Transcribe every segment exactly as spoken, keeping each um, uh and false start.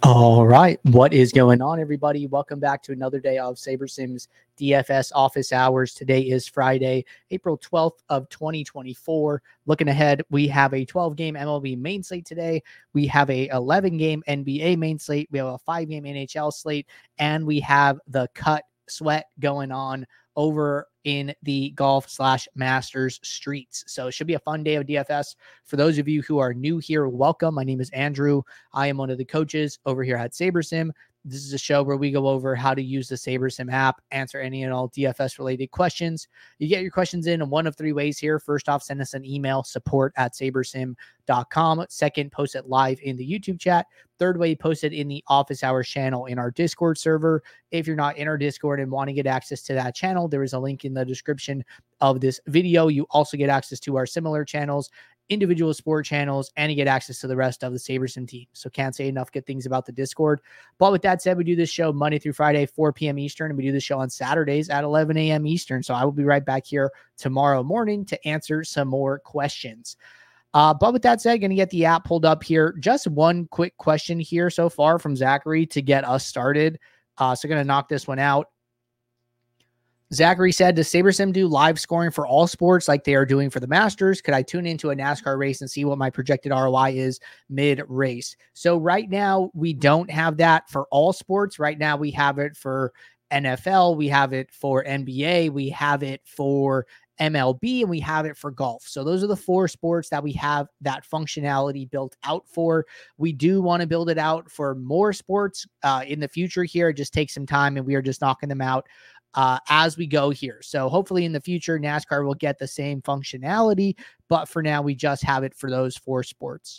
All right. What is going on, everybody? Welcome back to another day of SaberSims D F S office hours. Today is Friday, April twelfth of twenty twenty-four. Looking ahead, we have a twelve game M L B main slate today. We have a eleven game N B A main slate. We have a five game N H L slate, and we have the cut sweat going on over in the golf slash masters streets. So it should be a fun day of D F S. For those of you who are new here, welcome. My name is Andrew. I am one of the coaches over here at SaberSim. This is a show where we go over how to use the SaberSim app, answer any and all D F S related questions. You get your questions in one of three ways here. First off, send us an email, support at sabersim dot com. Second, post it live in the YouTube chat. Third way, post it in the office hours channel in our Discord server. If you're not in our Discord and want to get access to that channel, there is a link in the description of this video. You also get access to our similar channels, individual sport channels, and you get access to the rest of the SaberSim team. So can't say enough good things about the Discord. But with that said, we do this show Monday through Friday, four p.m. Eastern, and we do this show on Saturdays at eleven a.m. Eastern. So I will be right back here tomorrow morning to answer some more questions. Uh, but with that said, going to get the app pulled up here. Just one quick question here so far from Zachary to get us started. Uh, so going to knock this one out. Zachary said, does SaberSim do live scoring for all sports like they are doing for the Masters? Could I tune into a NASCAR race and see what my projected R O I is mid-race? So right now, we don't have that for all sports. Right now, we have it for N F L. We have it for N B A. We have it for M L B, and we have it for golf. So those are the four sports that we have that functionality built out for. We do want to build it out for more sports uh, in the future here. It just takes some time, and we are just knocking them out Uh, as we go here. So hopefully in the future, NASCAR will get the same functionality, but for now, we just have it for those four sports.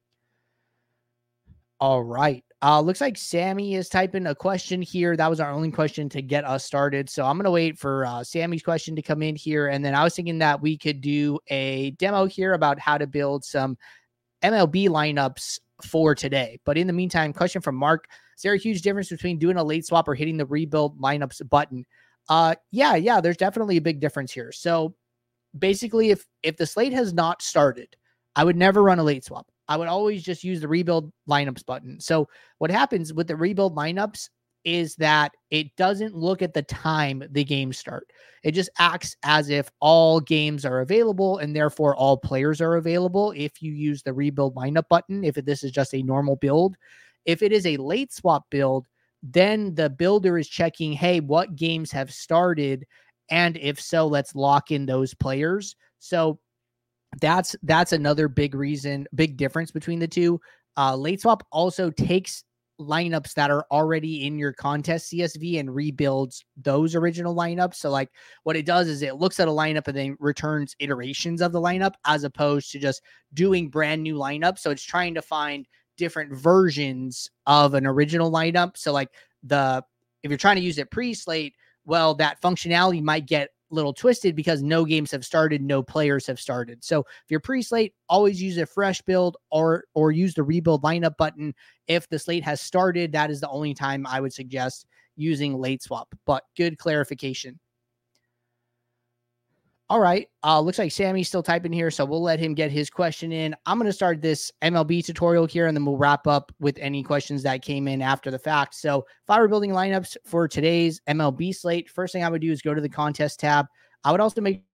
All right. Uh, looks like Sammy is typing a question here. That was our only question to get us started. So I'm going to wait for uh, Sammy's question to come in here. And then I was thinking that we could do a demo here about how to build some M L B lineups for today. But in the meantime, question from Mark: is there a huge difference between doing a late swap or hitting the rebuild lineups button? Uh, yeah, yeah, there's definitely a big difference here. So basically, if if the slate has not started, I would never run a late swap. I would always just use the rebuild lineups button. So what happens with the rebuild lineups is that it doesn't look at the time the games start. It just acts as if all games are available and therefore all players are available if you use the rebuild lineup button, if this is just a normal build. If it is a late swap build, then the builder is checking, hey, what games have started? And if so, let's lock in those players. So that's that's another big reason, big difference between the two. Uh, late swap also takes lineups that are already in your contest C S V and rebuilds those original lineups. So like what it does is it looks at a lineup and then returns iterations of the lineup as opposed to just doing brand new lineups. So it's trying to find different versions of an original lineup. So like the, if you're trying to use it pre-slate, well, that functionality might get a little twisted because no games have started, no players have started. So if you're pre-slate, always use a fresh build or, or use the rebuild lineup button. If the slate has started, that is the only time I would suggest using late swap, but good clarification. All right. Uh, looks like Sammy's still typing here, so we'll let him get his question in. I'm going to start this M L B tutorial here, and then we'll wrap up with any questions that came in after the fact. So if I were building lineups for today's M L B slate, first thing I would do is go to the contest tab. I would also make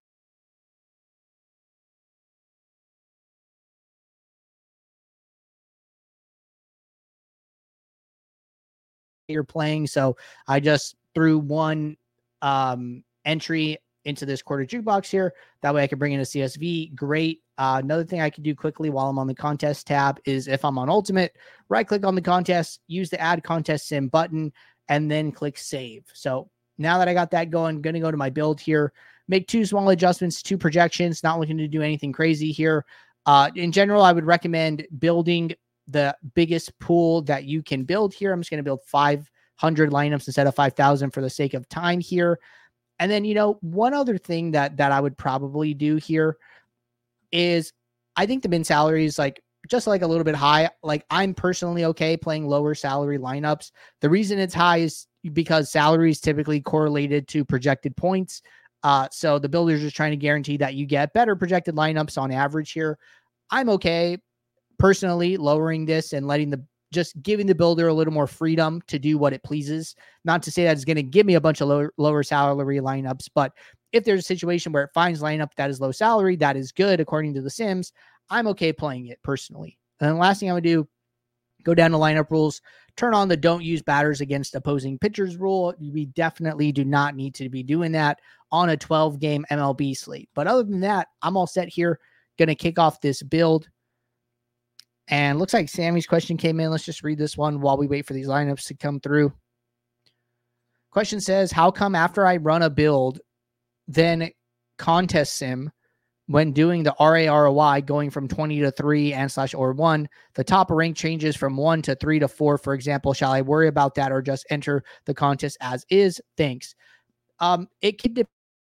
you're playing. So I just threw one um, entry into this quarter jukebox here. That way I can bring in a C S V. Great. Uh, another thing I can do quickly while I'm on the contest tab is if I'm on Ultimate, right click on the contest, use the add contest sim button, and then click save. So now that I got that going, I'm going to go to my build here, make two small adjustments to projections, not looking to do anything crazy here. Uh, in general, I would recommend building the biggest pool that you can build here. I'm just going to build five hundred lineups instead of five thousand for the sake of time here. And then, you know, one other thing that that I would probably do here is I think the min salary is like just like a little bit high. Like I'm personally okay playing lower salary lineups. The reason it's high is because salary is typically correlated to projected points. Uh, so the builder's just trying to guarantee that you get better projected lineups on average here. I'm okay personally lowering this and letting the just giving the builder a little more freedom to do what it pleases. Not to say that it's going to give me a bunch of lower, lower salary lineups, but if there's a situation where it finds lineup that is low salary, that is good according to the Sims, I'm okay playing it personally. And then the last thing I would do, go down to lineup rules, turn on the don't use batters against opposing pitchers rule. We definitely do not need to be doing that on a twelve game M L B slate. But other than that, I'm all set here. Going to kick off this build. And looks like Sammy's question came in. Let's just read this one while we wait for these lineups to come through. Question says, how come after I run a build, then contest sim, when doing the R A R O I going from twenty to three and slash or one, the top rank changes from one to three to four, for example? Shall I worry about that or just enter the contest as is? Thanks. Um, it could depend.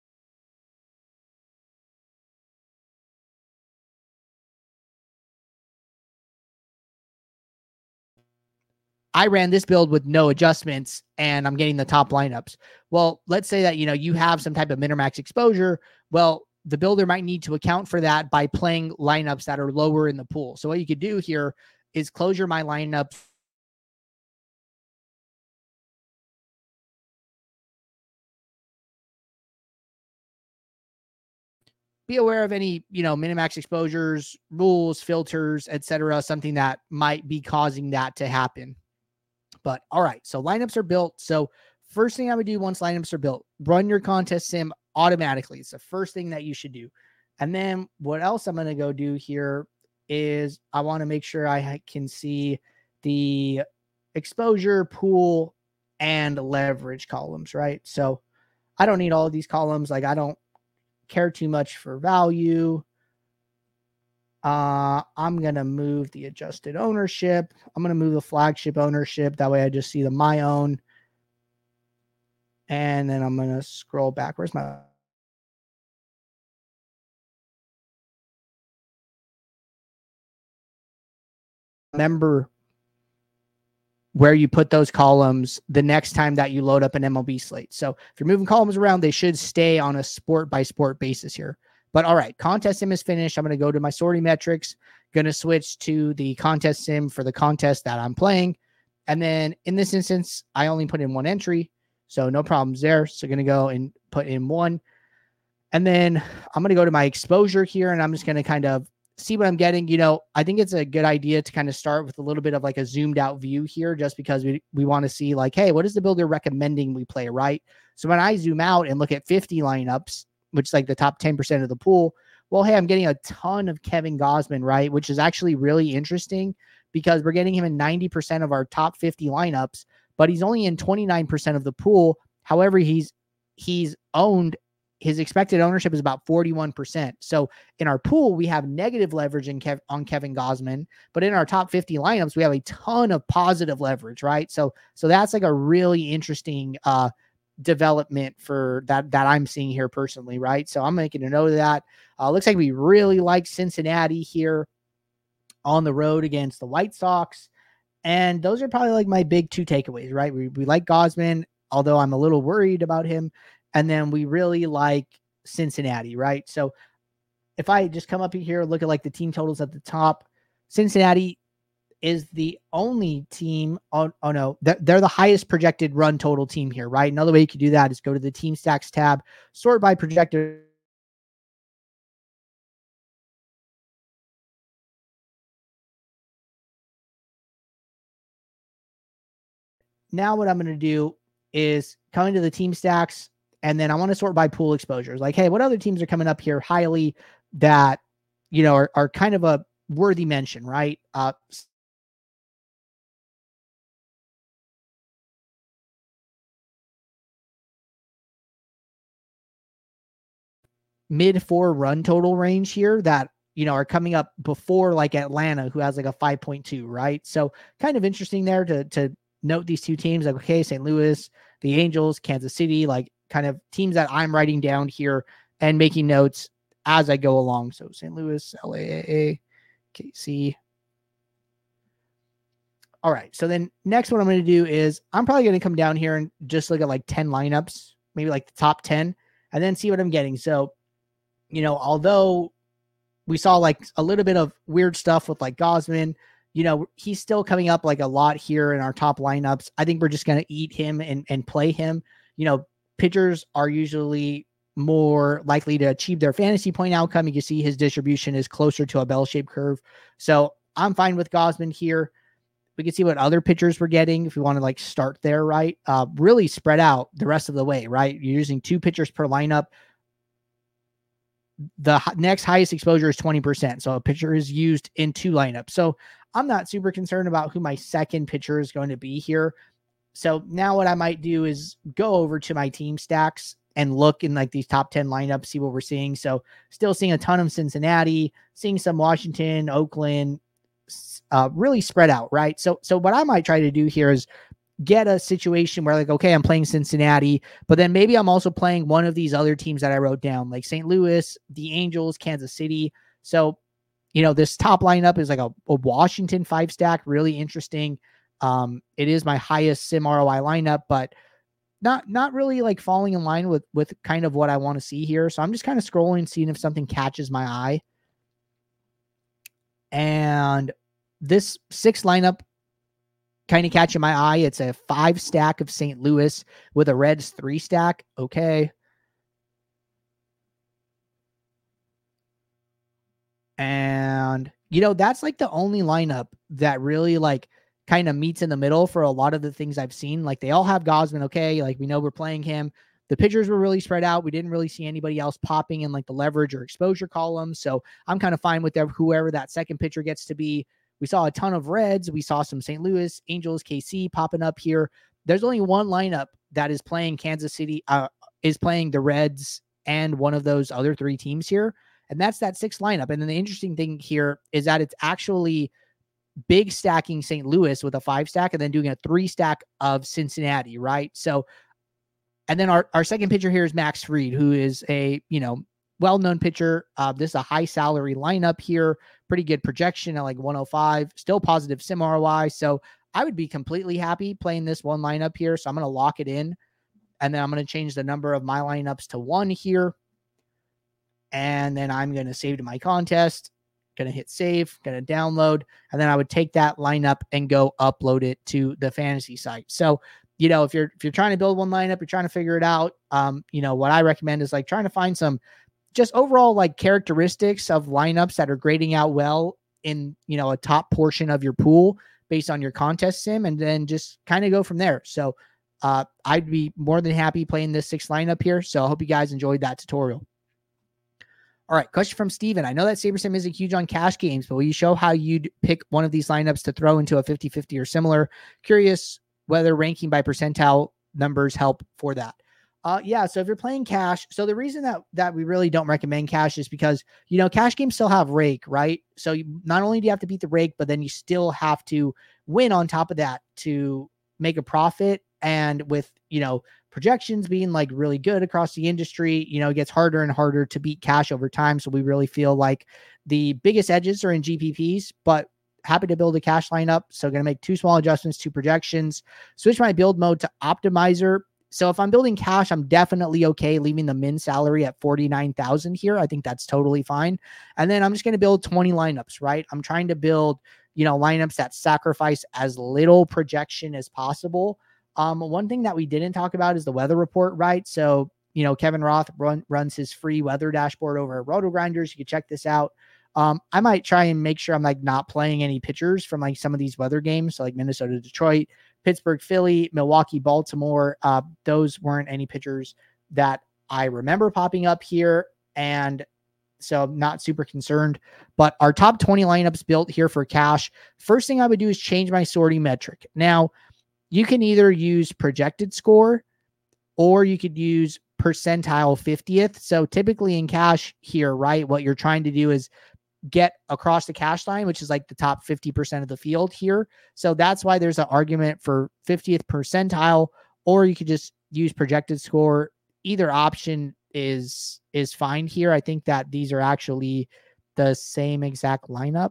I ran this build with no adjustments and I'm getting the top lineups. Well, let's say that, you know, you have some type of min or max exposure. Well, the builder might need to account for that by playing lineups that are lower in the pool. So what you could do here is close your my lineup. Be aware of any, you know, minimax exposures, rules, filters, et cetera, something that might be causing that to happen. But all right, so lineups are built. So first thing I would do once lineups are built, run your contest sim automatically. It's the first thing that you should do. And then what else I'm going to go do here is I want to make sure I can see the exposure, pool, and leverage columns, right? So I don't need all of these columns. Like I don't care too much for value. Uh, I'm going to move the adjusted ownership. I'm going to move the flagship ownership. That way I just see the my own. And then I'm going to scroll back. Where's my remember where you put those columns the next time that you load up an M L B slate. So if you're moving columns around, they should stay on a sport by sport basis here. But all right, contest sim is finished. I'm going to go to my sorting metrics, going to switch to the contest sim for the contest that I'm playing. And then in this instance, I only put in one entry, so no problems there. So going to go and put in one. And then I'm going to go to my exposure here, and I'm just going to kind of see what I'm getting. You know, I think it's a good idea to kind of start with a little bit of like a zoomed out view here, just because we, we want to see like, hey, what is the builder recommending we play, right? So when I zoom out and look at fifty lineups, which is like the top ten percent of the pool, well, hey, I'm getting a ton of Kevin Gausman, right? Which is actually really interesting because we're getting him in ninety percent of our top fifty lineups, but he's only in twenty-nine percent of the pool. However, he's he's owned, his expected ownership is about forty-one percent. So in our pool, we have negative leverage in Kev, on Kevin Gausman, but in our top fifty lineups, we have a ton of positive leverage, right? So so that's like a really interesting uh development for that that I'm seeing here personally, right? So I'm making a note of that. Uh, looks like we really like Cincinnati here on the road against the White Sox, and those are probably like my big two takeaways, right? We we like Gausman, although I'm a little worried about him, and then we really like Cincinnati, right? So if I just come up here, look at like the team totals at the top, Cincinnati is the only team on, oh no, they're the highest projected run total team here, right? Another way you could do that is go to the team stacks tab, sort by projected. Now what I'm going to do is come into the team stacks, and then I want to sort by pool exposures. Like, hey, what other teams are coming up here highly that, you know, are, are kind of a worthy mention, right? Uh, mid four run total range here that, you know, are coming up before like Atlanta, who has like a five point two, right? So kind of interesting there to, to note these two teams, like, okay, Saint Louis, the Angels, Kansas City, like kind of teams that I'm writing down here and making notes as I go along. So Saint Louis, L A A, K C. All right. So then next, what I'm going to do is I'm probably going to come down here and just look at like ten lineups, maybe like the top ten, and then see what I'm getting. So, you know, although we saw like a little bit of weird stuff with like Gausman, you know, he's still coming up like a lot here in our top lineups. I think we're just going to eat him and, and play him. You know, pitchers are usually more likely to achieve their fantasy point outcome. You can see his distribution is closer to a bell-shaped curve. So I'm fine with Gausman here. We can see what other pitchers we're getting if we want to like start there, right? Uh, really spread out the rest of the way, right? You're using two pitchers per lineup. The next highest exposure is twenty percent. So a pitcher is used in two lineups. So I'm not super concerned about who my second pitcher is going to be here. So now what I might do is go over to my team stacks and look in like these top ten lineups, see what we're seeing. So still seeing a ton of Cincinnati, seeing some Washington, Oakland, uh, really spread out, right? So, so what I might try to do here is get a situation where like, okay, I'm playing Cincinnati, but then maybe I'm also playing one of these other teams that I wrote down, like Saint Louis, the Angels, Kansas City. So, you know, this top lineup is like a, a Washington five stack, really interesting. Um, it is my highest sim R O I lineup, but not, not really like falling in line with, with kind of what I want to see here. So I'm just kind of scrolling, seeing if something catches my eye. And this six lineup kind of catching my eye. It's a five stack of Saint Louis with a Reds three stack. Okay. And, you know, that's like the only lineup that really like kind of meets in the middle for a lot of the things I've seen. Like they all have Gausman. Okay. Like we know we're playing him. The pitchers were really spread out. We didn't really see anybody else popping in like the leverage or exposure column. So I'm kind of fine with whoever that second pitcher gets to be. We saw a ton of Reds. We saw some Saint Louis, Angels, K C popping up here. There's only one lineup that is playing Kansas City, uh, is playing the Reds and one of those other three teams here. And that's that sixth lineup. And then the interesting thing here is that it's actually big stacking Saint Louis with a five stack and then doing a three stack of Cincinnati, right? So, and then our, our second pitcher here is Max Fried, who is a, you know, well-known pitcher. Uh, this is a high salary lineup here. Pretty good projection at like one oh five, still positive sim R O I. So I would be completely happy playing this one lineup here. So I'm going to lock it in. And then I'm going to change the number of my lineups to one here. And then I'm going to save to my contest. Going to hit save, going to download. And then I would take that lineup and go upload it to the fantasy site. So, you know, if you're, if you're trying to build one lineup, you're trying to figure it out. Um, you know, what I recommend is like trying to find some just overall like characteristics of lineups that are grading out well in, you know, a top portion of your pool based on your contest sim, and then just kind of go from there. So uh, I'd be more than happy playing this sixth lineup here. So I hope you guys enjoyed that tutorial. All right, question from Steven. I know that SaberSim isn't huge on cash games, but will you show how you'd pick one of these lineups to throw into a fifty fifty or similar? Curious whether ranking by percentile numbers help for that. Uh, yeah, so if you're playing cash, so the reason that that we really don't recommend cash is because, you know, cash games still have rake, right? So you, not only do you have to beat the rake, but then you still have to win on top of that to make a profit. And with, you know, projections being like really good across the industry, you know, it gets harder and harder to beat cash over time. So we really feel like the biggest edges are in G P Ps, but happy to build a cash lineup. So going to make two small adjustments to projections, switch my build mode to optimizer. So if I'm building cash, I'm definitely okay leaving the min salary at forty-nine thousand here. I think that's totally fine. And then I'm just going to build twenty lineups, right? I'm trying to build, you know, lineups that sacrifice as little projection as possible. Um, one thing that we didn't talk about is the weather report, right? So, you know, Kevin Roth run, runs his free weather dashboard over at Roto Grinders. You can check this out. Um, I might try and make sure I'm like not playing any pitchers from like some of these weather games. So like Minnesota, Detroit, Pittsburgh, Philly, Milwaukee, Baltimore. Uh, those weren't any pitchers that I remember popping up here. And so I'm not super concerned, but our top twenty lineups built here for cash. First thing I would do is change my sorting metric. Now, you can either use projected score or you could use percentile fiftieth. So typically in cash here, right, what you're trying to do is get across the cash line, which is like the top fifty percent of the field here. So that's why there's an argument for fiftieth percentile, or you could just use projected score. Either option is, is fine here. I think that these are actually the same exact lineup.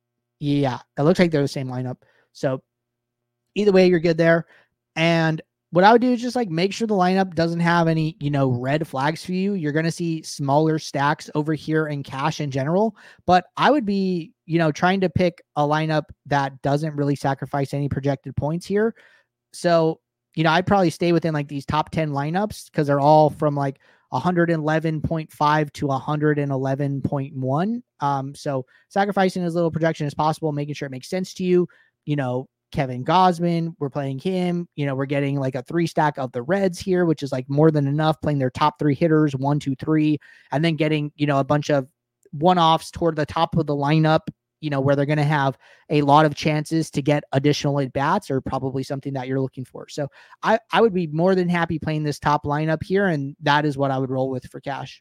Yeah, it looks like they're the same lineup. So either way, you're good there. And what I would do is just like make sure the lineup doesn't have any, you know, red flags for you. You're going to see smaller stacks over here in cash in general, but I would be, you know, trying to pick a lineup that doesn't really sacrifice any projected points here. So, you know, I'd probably stay within like these top ten lineups because they're all from like one eleven point five to one eleven point one. Um, so sacrificing as little projection as possible, making sure it makes sense to you. You know, Kevin Gosman, we're playing him. You know, we're getting like a three stack of the Reds here, which is like more than enough, playing their top three hitters, one, two, three, and then getting, you know, a bunch of one-offs toward the top of the lineup, you know, where they're going to have a lot of chances to get additional at-bats, or probably something that you're looking for. So I, I would be more than happy playing this top lineup here, and that is what I would roll with for cash.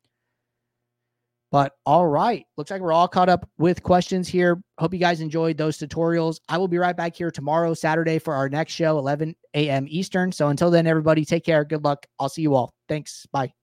But all right, looks like we're all caught up with questions here. Hope you guys enjoyed those tutorials. I will be right back here tomorrow, Saturday, for our next show, eleven a.m. Eastern. So until then, everybody, take care. Good luck. I'll see you all. Thanks. Bye.